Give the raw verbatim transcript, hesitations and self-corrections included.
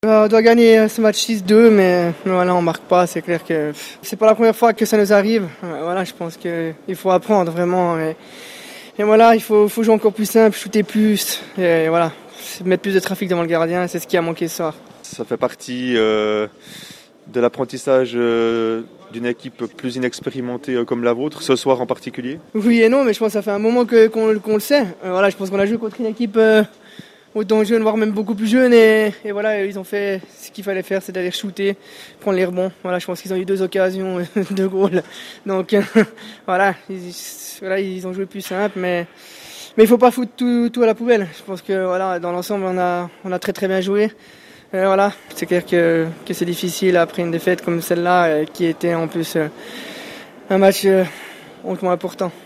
On doit gagner ce match six deux, mais voilà, on marque pas. C'est clair que c'est pas la première fois que ça nous arrive. Voilà, je pense qu'il faut apprendre vraiment. Et, et voilà, il faut, faut jouer encore plus simple, shooter plus. Et voilà, mettre plus de trafic devant le gardien. C'est ce qui a manqué ce soir. Ça fait partie euh, de l'apprentissage euh, d'une équipe plus inexpérimentée euh, comme la vôtre, ce soir en particulier. Oui et non, mais je pense que ça fait un moment que, qu'on, qu'on le sait. Euh, voilà, je pense qu'on a joué contre une équipe euh, autant jeune, voire même beaucoup plus jeune, et, et voilà, ils ont fait ce qu'il fallait faire, c'est-à-dire shooter, prendre les rebonds. Voilà, je pense qu'ils ont eu deux occasions de goal. Donc euh, voilà, ils, voilà, ils ont joué plus simple, mais mais il faut pas foutre tout, tout à la poubelle. Je pense que voilà, dans l'ensemble, on a on a très très bien joué. Et voilà, c'est clair que que c'est difficile après une défaite comme celle-là, qui était en plus euh, un match euh, hautement important.